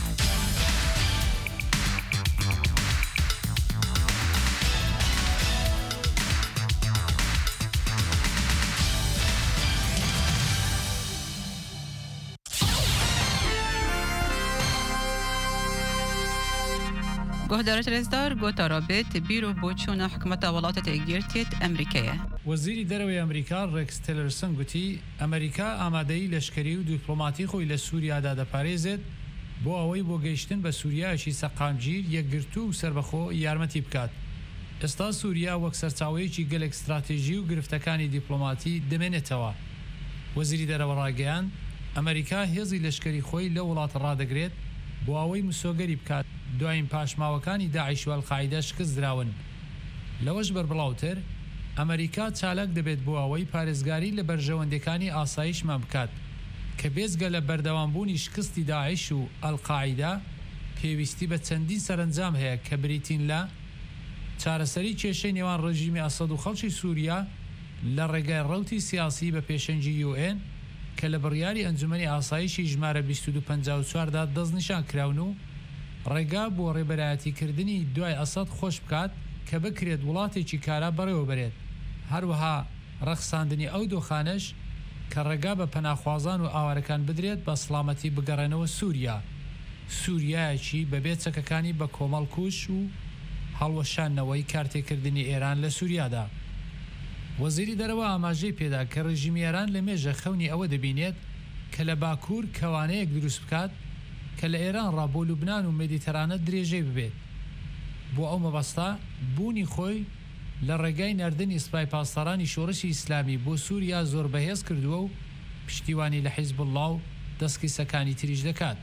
گهدارت رزدار گوتا رابط بیرو بوچونا حکومت ولاتت ایگیرتیت امریکیه. وزیری دروی امریکا رکس تیلرسن گوتی امریکا آمادهی لشکری و دیپلماتی خوی لسوریا داده پاریزد بو اوی بو گشتن به سوریا شی سقامجیر یکگرتو و سربخو یارمتی بکات. استا سوریا وەک سەرچاوەیەکی گەلێک استراتیژی و گرفتەکانی دیپلۆماتی دەمێنێتەوە. وەزیری دەرەوە ڕاگەیاند ئەمریکا هێزی لەشکری خۆی لە وڵات ڕادەگرێت بۆ ئەوەی مسۆگەری بکات دوایین پاشماوەکانی داعش و ئەڵقاعیدە شکست دراون. لەوەش بەربڵاوتر ئەمریکا چالاک دەبێت بۆ ئەوەی پارێزگاری لە بەرژەوەندەکانی ئاسایشمان بکات کە بێزگە لە بەردەوامبوونی شکستی داعش و ئەڵقاعیدە پێویستی بە چەندین سەرنجام هەیە کە بریتین لە چارەسەری کێشەی نێوان ڕژیمی ئەسەد و خەڵکی سووریا لە ڕێگای ڕەوتی سیاسی بە پێشەنگی یو ئێن کە لە بڕیاری ئەنجومەنی ئاسایشی ژمارە بیست و دو پەنجا و چوار دا دەستنیشان کراون و ڕێگا بۆ ڕێبەرایەتیکردنی دوای ئەسەد خۆش بکات کە بکرێت وڵاتێکی کارا بەڕێوە بێت. هەروەها ڕەخساندنی ئەو دۆخانەش کە ڕێگا بە پەناخوازان و ئاوارەکان بدرێت بە سڵامەتی بگەڕێنەوە سووریا. سووریایەکی بەبێت چەکەکانی بە کۆمەڵ کوش و هەڵوەشانەوەی کارتێکردنی ئێران لە سووریادا. وەزیری دەرەوە ئاماژەی پێدا کە ڕژیمی ئێران لە مێژە خەونی ئەوە دەبینێت کە لە باکوور کەوانەیەک دروست بکات کە لە ئێران ڕابۆ لوبنان و مێدیتەرانە درێژەی ببێت. بۆ ئەو مەبەستا بوونی خۆی لە ڕێگای ناردنی سوپای پاسدارانی شۆڕشی ئیسلامی بۆ سووریا زۆر بەهێز کردووە و پشتیوانی لە حیزب الله و دەستکیسەکانی تریش دەکات.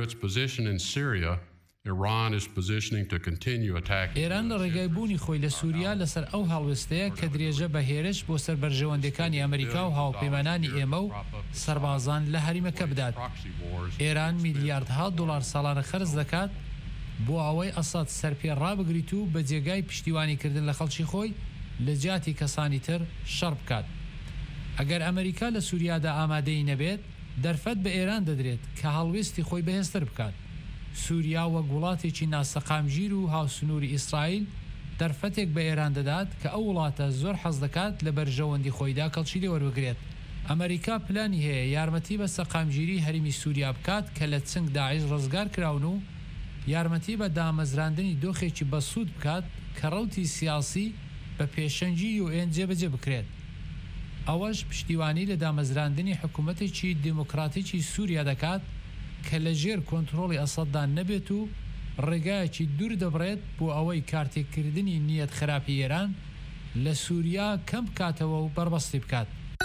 ئێران لە ڕێگای بوونی خۆی لە سووریا لەسەر ئەو هەڵوێستەیە کە درێژە بە هێرش بۆ سەر بەرژەوەندەکانی ئەمریکا و هاوپەیمانانی ئێمە و سەربازان لە هەریمەکە بدات. ئێران میلیاردها دۆلار ساڵانە خەرج دەکات بۆ ئەوەی ئەساد سەرپێ ڕابگریت و بە جێگای پشتیوانیکردن لە خەڵکی خۆی لە جیاتی کەسانی تر شەڕ بکات. ئەگەر ئەمریکا لە سووریادا ئامادەی نەبێت دەرفەت بە ئێران دەدرێت کە هەڵوێستی خۆی بەهێزتر بکات. سووریا وەک وڵاتێکی ناسەقامگیر و هاوسنووری ئیسرائیل دەرفەتێک بە ئێران دەدات کە ئەو وڵاتە زۆر حەز دەکات لە بەرژەوەندی خۆیدا کەڵکی لێ وەربگرێت. ئەمریکا پلانی هەیە یارمەتی بە سەقامگیری هەرمی سووریا بکات کە لە چنگ داعش ڕزگار کراون و یارمەتی بە دامەزراندنی دۆخێکی بەسوود بکات کە ڕەوتی سیاسی بە پێشەنگی یو ئێن جێبەجێ بکرێت. ئەوەش پشتیوانی لە دامەزراندنی حکوومەتێکی دیموکراتیکی سووریا دەکات کە لە ژێر کۆنتترۆڵی ئەسەددان نەبێت و ڕێگایەکی دوور دەبڕێت بۆ ئەوەی کارتێککردنی نیەت خراپی ئێران لە سووریا کەم بکاتەوە و بەربەستی بکات.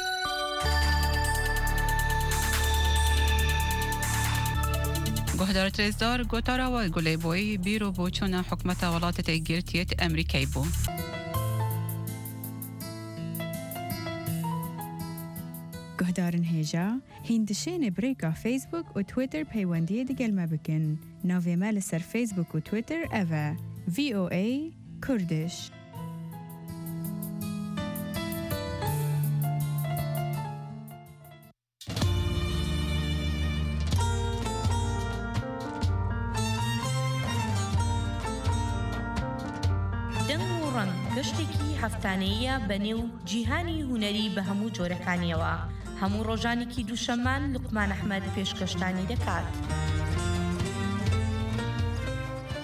گهدارت رزدار گوتاراوای گولی بوی بیرو بوچونا حکومت ولاتت ایگیرتیت امریکای بو. گهدارن هیجا هندشین بریکا فیسبوک و تویتر پیوندی دگل مبکن. ناوی مال سر فیسبوک و تویتر اوه وی او ای کردش. گەشتێکی هەفتانەیە بەنێو جیهانی هونەری بە هەموو جۆرەکانیەوە. هەموو ڕۆژانێکی دووشەممان لوقمان ئەحمەد پێشکەشتانی دەکات.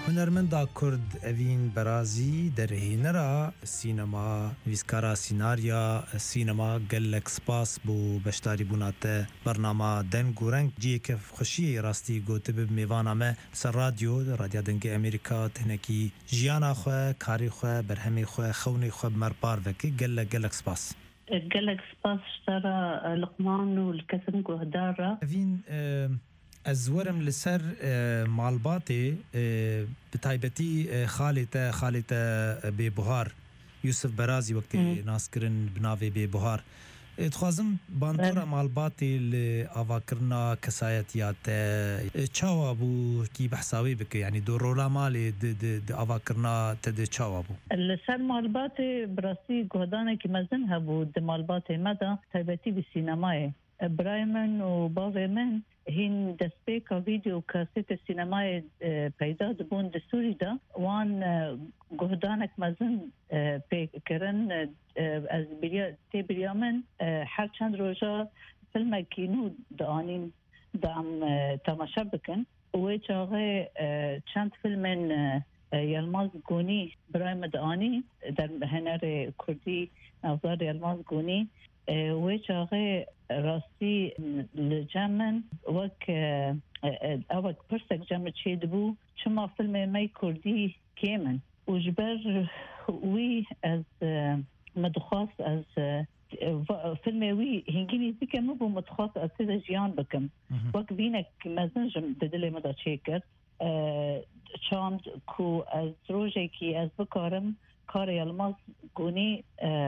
هنرمندا کرد اوین برازی در هینرا سینما ویسکارا سیناریا سینما گلک سپاس بو بشتاری بونات برنامه دن گورنگ جی که خوشی راستی گوته به میوانامه سر رادیو رادیو دنگ امریکا تنکی جیانا خو کاری خو برهمی خو خونی خو مرپار وکی گل گلک سپاس گلک سپاس اشترى لقمان والكسم قهدارة اوین ازورم لسر مالباتي بتايبتي خالته خالته ببهار يوسف برازي وقت ناسكرن بناوي ببهار تخوازم باندورا مالباتي لأفاكرنا كسايتيات تشاو ابو كي بحساوي بك يعني دورولا مالي د أفاكرنا تد تشاو ابو لسر مالباتي براسي قهدانه كي مزنها بو د مالباتي مدى تايبتي بالسينماي برايمن وبافي من هين دسبيكا فيديو كاسيت السينماي پیدا دبون دستوري دا وان قهدانك مزن بكرن از بريا تي بريا من هر چند روزا فيلم كينو دانين دام تماشا بكن ويچاغه چند فيلمن يلماز گوني برايم داني در هنر كردي نظر يلماز گوني ويچاغه راستی لجمن وک اوک پرسک جمع چید بو چما فیلم می کردی کیمن وجبر وی از مدخواست از فیلم وی هنگینی دیگه مو بو مدخواست از سیده جیان بکم وک بینک مزنجم ددل مدا چیکر چاند کو از روژه کی از بکارم کار یلماز گونی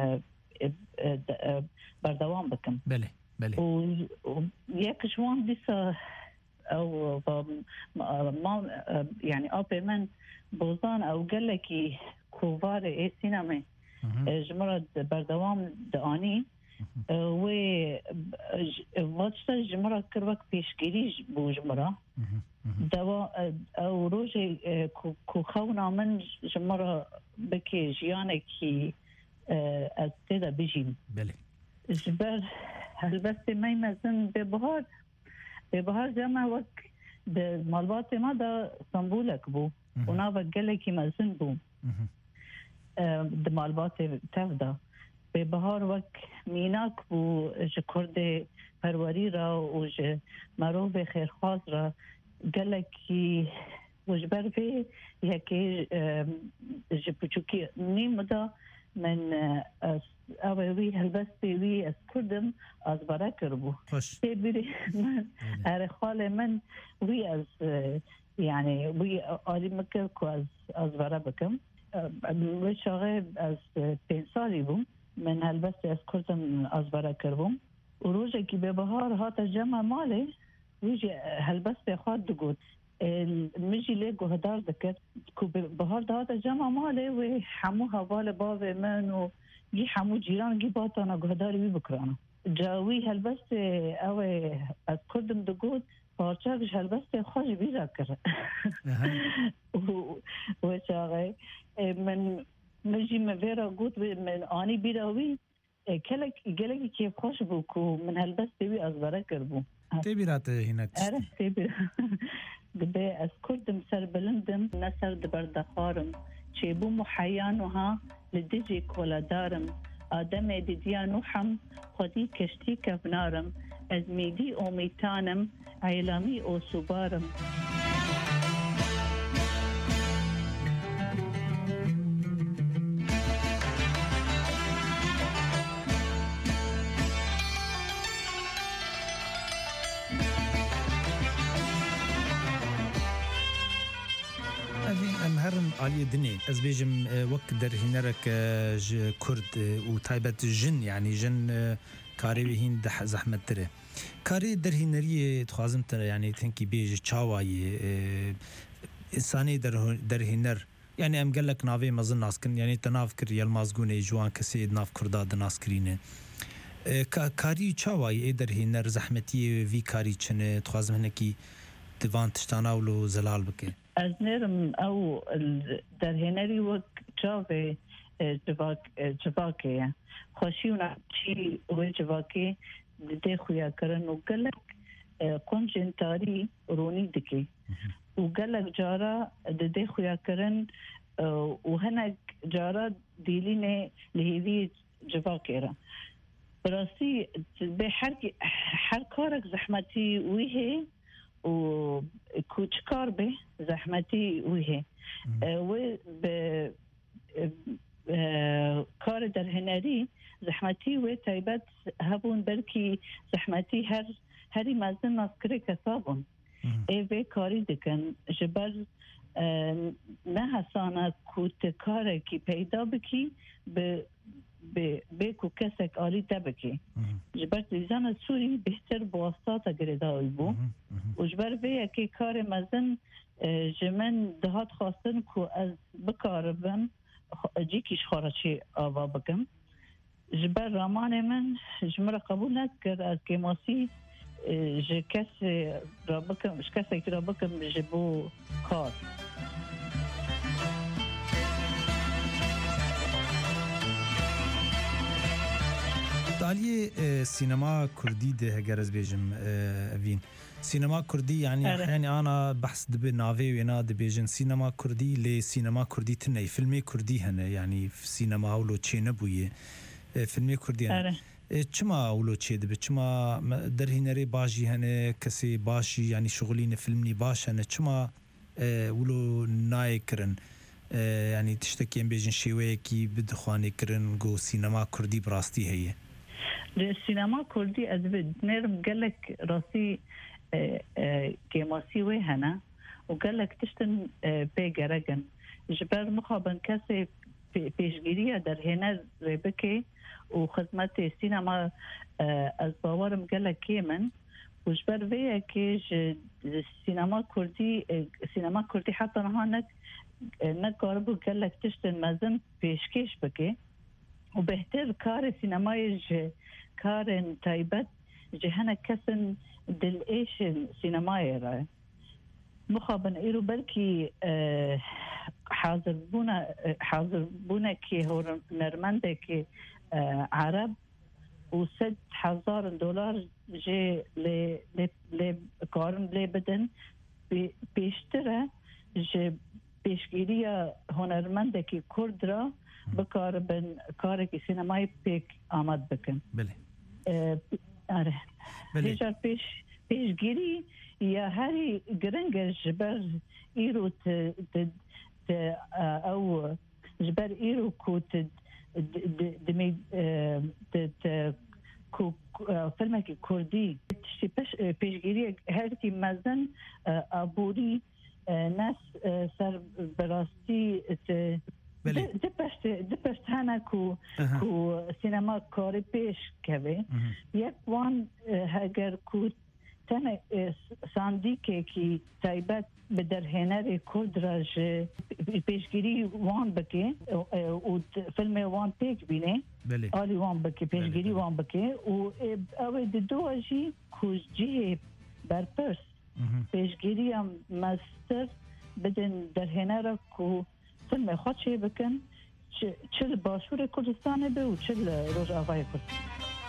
بردوام بکم بله بله و یک جوان دیسا او ما يعني اب من بوزان او قال لك كوفار اي سينما جمرة بردوام داني و وقت جمرة كربك بيشكيريج بو جمرة دوا او روجي كو خونا من جمرة بكي جيانك كي استيدا بيجين بله جبر هل بس ما يمزن ببهار ببهار جمع وك مالبات ما دا اسطنبولك بو ونافا قالك يمزن بو د مالبات تفدا ببهار وك ميناك بو جكرد پروری را و ج معروف خیرخواز را قالك وجبر في يكي جبچوكي نيم دا من اوی هلبستی وی از کردم از برای کربو تبری من اره خال من وی از یعنی وی آلی مکر که از از برای بکم وی شاقه از پین سالی بوم من هلبستی از کردم از برای کربوم و روزه که به بهار هات جمع مالی وی هلبستی خواد دگود مجي ليجو هدار ذكر كو بهار هذا جمع مالي وحمو هوال باب من وجي حمو جيران جي باتانا هداري وي بكرانا جاوي هالبس او اذكردم دقود بارچاقش هالبس خوش بيذكر وشاغي من مجي مفيرا قوت من اني بيراوي كلك قالك كيف خوش بوكو من هالبس وي ازبرك كربو تبيرات هنا عرف تبير دبي از کردم سر بلندم نسر دبردخارم چه بو محیانوها لدجی کولا دارم آدم دیدیانوحم خودی کشتی کفنارم از میدی اومیتانم عیلامی او سوبارم عالية دني از بيجم وقت در هنرك كرد وتايبت جن يعني جن كاري هين دح زحمت تره كاري در هنريه تخازم تره يعني تنكي بيج تشاواي انساني در در هنر يعني ام قال لك نافي مزن ناسكن يعني تنافكر يلمازغوني جوان كسي ناف كرداد ناسكرينه كاري تشاواي در هنر زحمتي في كاري چنه تخازم هنكي ديوان تشتاناولو زلال بكي از نرم او در هنری وک جاوه جواک جواکه خوشیونا چی و جواکه ده خویا کرن و گلک کنجنتاری رونی دکی وقالك جارة دي خويا كرن وهناك جارة ديليني لهذه جفاكيرا براسي بحركي حركارك زحمتي وهي وكوتشكار به زحمتي وهي و کار در هنری زحمتی و تایبت هبون بلکی زحمتی هر هری مزن ناسکره کسابون ای کاری دکن جبر نه حسانه کوت کاره کی پیدا بکی به به کو کسک آلی تبکی جبر تلیزان سوری بهتر بواسطات گرداوی بو و جبر به که کار مزن جمن دهات خواستن کو از بکاربن جيكيش خارجي آوا بكم جبر رامان من جمرة قبول نذكر از كيماسي جكس رابكم مش كسي رابكم جبو خاص دالي سينما كردي ده هجرز بيجم أفين سينما كردي يعني يعني أنا بحث دبي نافي وينا دبيجن سينما كردي لسينما كردي تناي فيلمي كردي هنا يعني في سينما ولو تشينا بويه فيلمي كردي هنا چما ولو تشي دبي چما درهنري باجي هنا كسي باشي يعني شغلين فيلمني باش هنا چما ولو نايكرن يعني تشتكي بيجن شويه كي بدخواني كرن جو سينما كردي براستي هي السينما كردي أدبد نرم قالك راسي كيماسي وهنا وقالك تشتن بيجرجن جبر مخابن كاسي بيشجرية در هنا ربكي وخدمة السينما الباورم قالك كيمن وجبر فيها كيج السينما كردي السينما كردي حتى نهانك نقاربو قالك تشتن مازن بيشكيش بكي وبهتر كار سينماي كارن تايبت جهنا كسن دل ايش سينماي راي مخابن ايرو بلكي حاضر بونا حاضر بونا كي هو نرمنده كي عرب وست هزار دولار جي ل ل كارن لي بدن بيشترى جي بيشگیری هنرمندکی کرد را بکار بن کاری که سینمای پیک آمد بکن. بله. آره. بله. دیگر پیش پیشگیری یا هری گرنگش بر ایرو ت ت ت او جبر ایرو کو ت دمی ت ت کو فیلم کی کردی پیش پیشگیری هر کی مزن ابوری ناس سر براستی دپشت دپشت هنه کو کو سینما کاری پیش کوه یک وان هگر کو تن ساندی که کی تایبت به در هنر کرد راج پیشگیری وان بکه و فیلم وان پیک بینه آلی وان بکه پیشگیری وان بکه و اوه دو اجی کوزجی برپرس پیشگیری هم مستر بدن در هنر کو فیلم خود چه بکن چل باشور کردستان به و چل روز آقای کردستان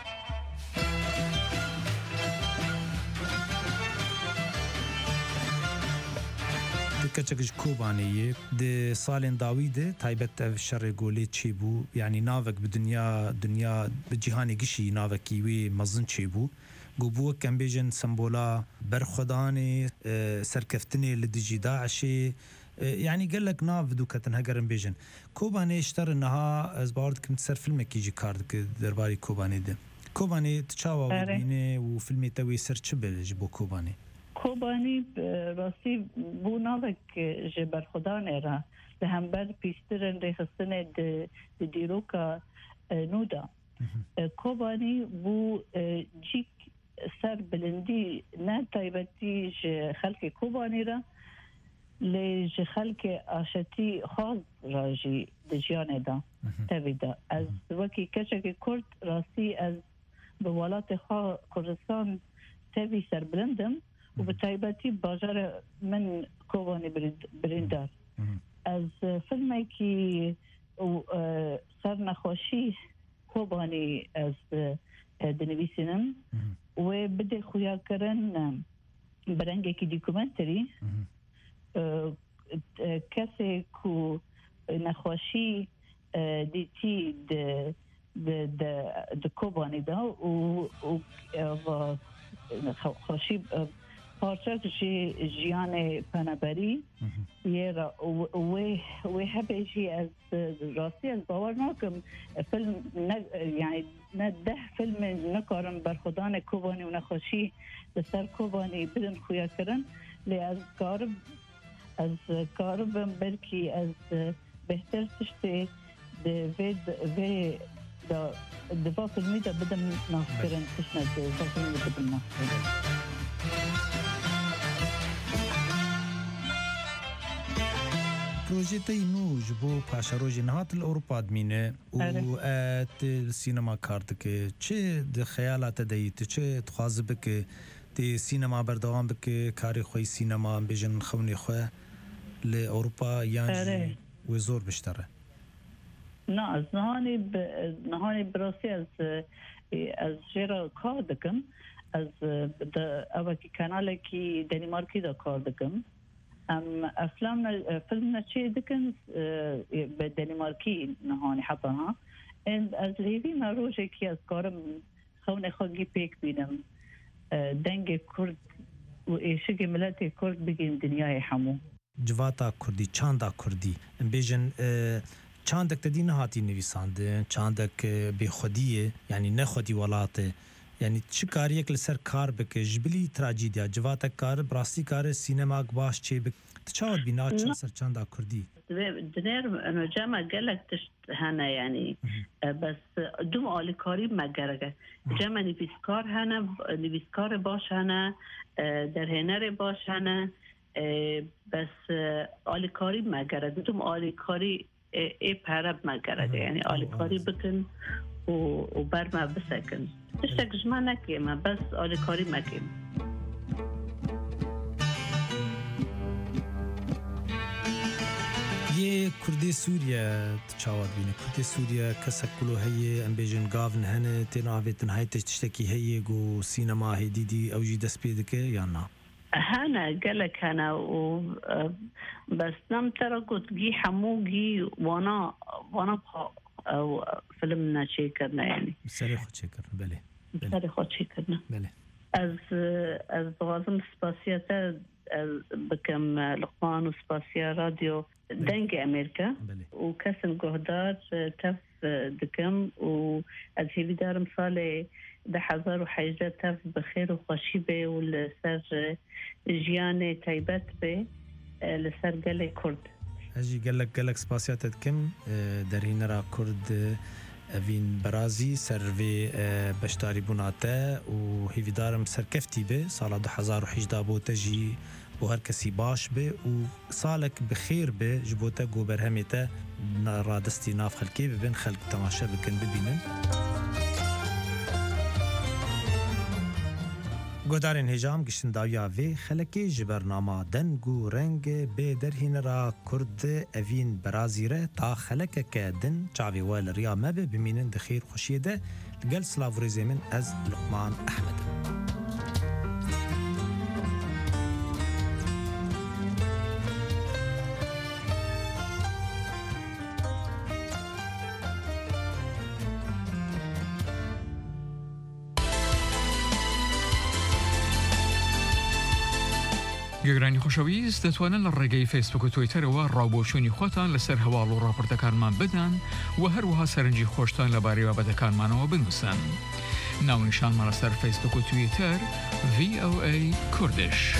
کچکش کوبانیه ده سالن داویده تایبت اف شر گوله چی بو یعنی ناوک به دنیا دنیا به جهانی گشی ناوکی وی مزن چی بو گوبو کم بیجن سمبولا برخدانه سرکفتنی لدیجی داعشی يعني قال لك ناف دو كتن هجرن بيجن كوباني اشتر انها از بارد كنت سر فيلم كيجي كارد درباري كوباني ده كوباني تشاوا ودينه وفيلمي توي سر تشبل جبو كوباني كوباني راسي بو نافك جبر خدا نرا لهمبر بيسترن رخصتن د ديروكا نودا كوباني بو جيك سر بلندي نا تايبتي خلق كوباني را لج خلق آشتی خاص راجی دجیانه دا تبیده از وکی کچک کرد راستی از به ولات خواه کردستان تبی سر بلندم و به طیبتی باجار من کوبانی بریندار از فیلمی که سر نخوشی کوبانی از دنویسینم و بده خویا کرن برنگه که دیکومنتری کسی که نخواشی دیتی د د د کوبانی دا و و خوشی پارچه که جیان پنبری یه را و و هبیجی از راستی از باور نکم فیلم یعنی نه ده فیلم نکارم بر خدان کوبانی و نخوشی لسر کوبانی بدن خویا کردن لی از کارب از کاربم بلکی از بهتر تشتی د و دا دفاع فیلمی دا بدم ناف کردن تشنه دفاع فیلمی بدم ناف کردن پروژه تینو جبو پاشروج نهات الاوروپا دمینه و ات سینما کارت که چه د خیالات دیت چه تخاز بک د سینما بردوام بک کاری خوی سینما بجن خونی خو ل اروپا یعنی و زور بشتره نه از نهانی ب... نهانی براسی از از جرا کار دکم از د اوکی کانال کی دنمارکی دا کار دکم ام افلام فیلم نچه دکن به دنمارکی نهانی حطاها اند از لیوی مروجه کی از کارم خونه خواهی پیک بینم دنگ کرد و ایشگ ملت کرد بگیم دنیای همو جواتا کردی چاندا کردی بیجن چاندک تدی نهاتی نویسانده چاندک بی خودیه یعنی نه خودی ولاته یعنی چه کاریه که لسر کار بکه جبلی تراجیدیا جواتا کار براستی کار سینما باش چه بک تشاود بینا چه سر چاندا کردی دنر انو جمع گلک تشت هنه یعنی بس دوم آلیکاری مگرگه جمع نویسکار هنه نویسکار باش هنه در هنر باش هنه بس آلیکاری مگرگه دوم آلیکاری ای پرب مگرگه یعنی آلیکاری بکن و بر ما بسکن تشتک جمع نکیم بس آلیکاری مگیم یه کردی سوریا تشاود بینه کردی سوریا کسک کلو هیه ام بیجن گاون هنه تناویتن های تشتکی هیه گو سینما هی دیدی اوجی دست پیده که یا نه هانا قالك هانا و بس نم ترى قلت جي حمو جي وانا وانا او فيلمنا شي كرنا يعني سري خد شي كرنا بله سري خد شي كرنا بله از از بغازم سباسياتا بكم لقمان وسباسيا راديو دنج امريكا وكسم جهدار تف دكم وأز هي دار مصالي ده حزار وحيجة تف بخير وخشي به والسر جياني تايبت به لسر قلي كرد اجي قالك قالك سباسيات كم درين را كرد وين برازي سرفي بشتاري بوناته وهي دارم سركفتي به سال دو حزار وحيجة بو تجي وهر کسی باش به و سالک بخیر به جبوتا گوبر همیتا رادستی ناف خلکی ببین خلق تماشا بکن ببینن گودارین هجام گشتن داویا وی خلکی جبرنامه دنگو رنگ به درهین را کرد اوین برازیره تا خلک که دن چاوی وال ریا مبه بمینن دخیر خوشیه ده لگل سلاوریزی من از لقمان احمد گەگرانی خۆشەویست دەتوانن لە ڕێگەی فیسبوک و تویتەرەوە ڕاوبۆچوونی خۆتان لەسەر هەواڵ و ڕاپۆرتەکانمان بدەن و هەروەها سەرنجی خۆشتان لەبارەی بابەتەکانمانەوە بنووسن. ناونیشانمان لەسەر فیسبوک و تویتەر ڤی ئۆ ئەی کوردش.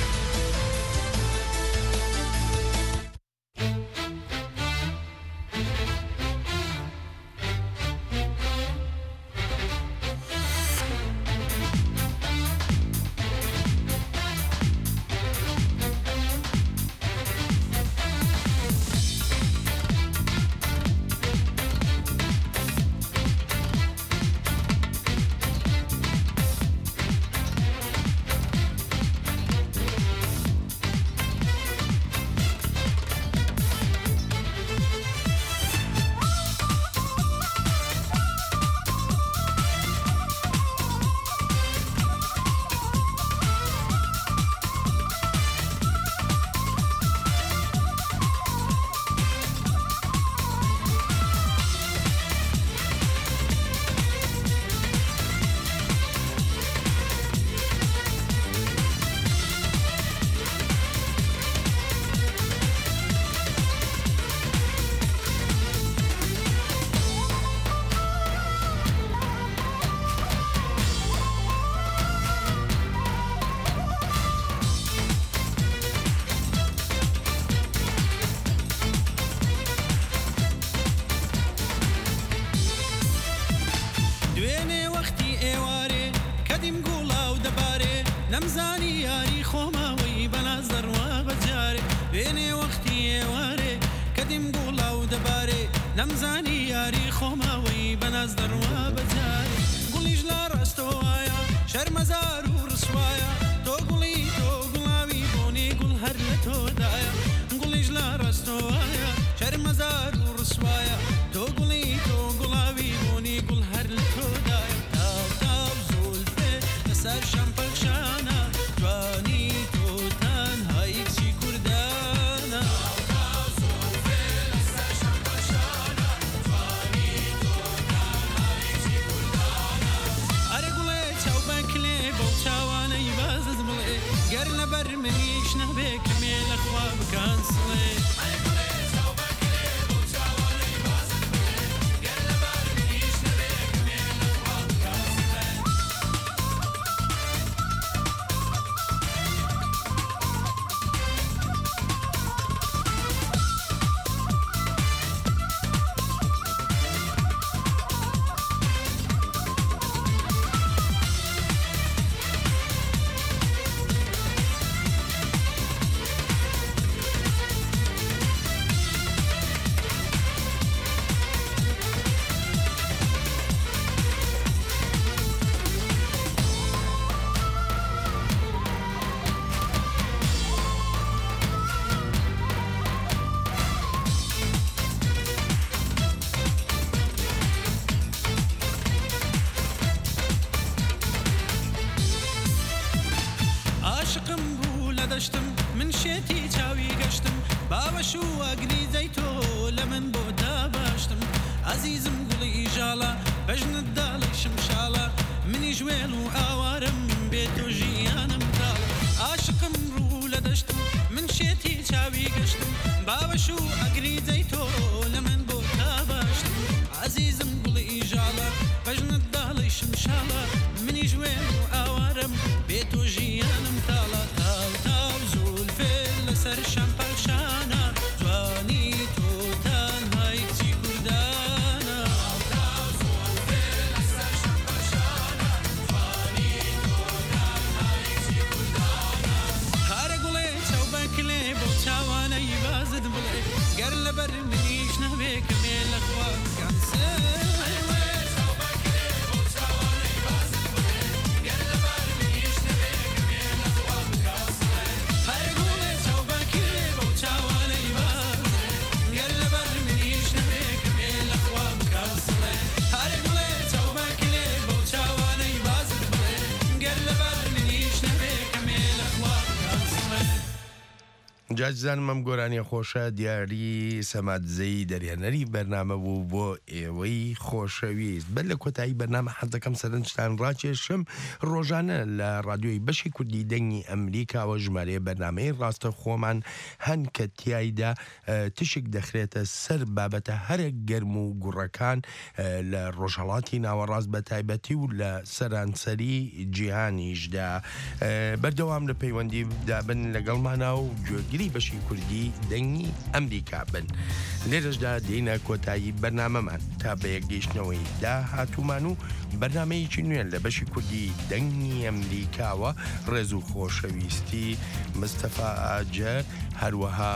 نەمزانی یاری خۆماوەی بەناز دەڕوا بەجارێ وێنێ وەختی ئێوارێ کە دیم گوڵا و دەبارێ نەمزانی یاری خۆماوەی بەناز دەڕوا بەجارێ گوڵیش لە ڕاستەوایە شەرمەزار و ڕسوایە تۆ گوڵی تۆ گوڵاوی بۆنی گوڵ هەر لە تۆدایە گوڵیش لە ڕاستەوایە شەرمەزار و ڕسوایە تۆ گوڵی تۆ گوڵاوی بۆنی گوڵ هەر لە تۆدایە تاو تاو زولفێ لەسەر شەمپەکشانە جوانی تۆ تەنهای کچی کوردانە گەر لەبەر منیش نەبێ کەمێ لەخوا بکەن سڵێ جاجزانم ئەم گۆرانی خۆشە دیاری سەمادزەی دەریانەری بەرنامە بوو بۆ ئێوەی خۆشەویست بەر لە کۆتایی بەرنامە حەزەکەم سەرنجتان ڕاکێشم ڕۆژانە لە ڕادیۆی بەشی کوردی دەنگی ئەمریکاوە ژمارەیە بەرنامەی ڕاستە خۆمان هەن کە تیایدا تشک دەخرێتە سەر بابەتە هەرە گەرم و گوڕەکان لە ڕۆژهەڵاتی ناوەڕاست بە تایبەتی و لە سەرانسەری جیهانیشدا بەردەوام لە پەیوەندیدا بن لەگەڵمانە و گوێگیری بەشی کوردی دەنگی ئەمریکا بن لێرەشدا دێنە کۆتایی بەرنامەمان تا بە یەکگەیشتنەوەی داهاتوومان و بەرنامەیەکی نوێن لە بەشی کوردی دەنگی ئەمریکاوە ڕێز و خۆشەویستی مستەفا ئاجەر هەروەها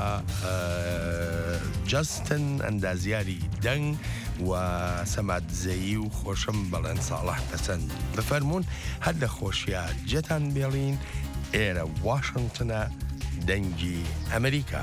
جەستن ئەندازیاری دەنگ و سەمادزەیی و خۆشم بەڵێن ساڵح پەسەند بفەرمونون هەر لە خۆشیە جێتان بێڵین ئێرە واشنگتنە دەنگی ئەمریکا.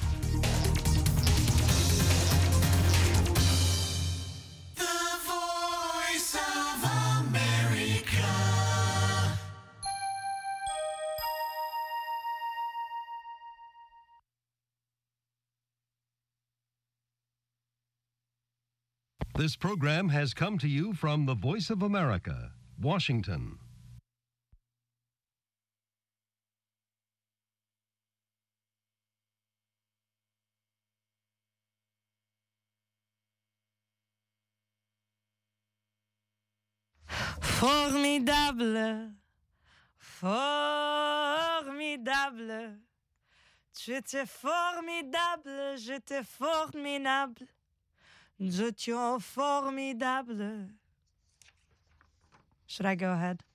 This program has come to you from the Voice of America, Washington. Formidable, formidable, tu étais formidable, j'étais formidable. Nous étions formidables. Should I go ahead?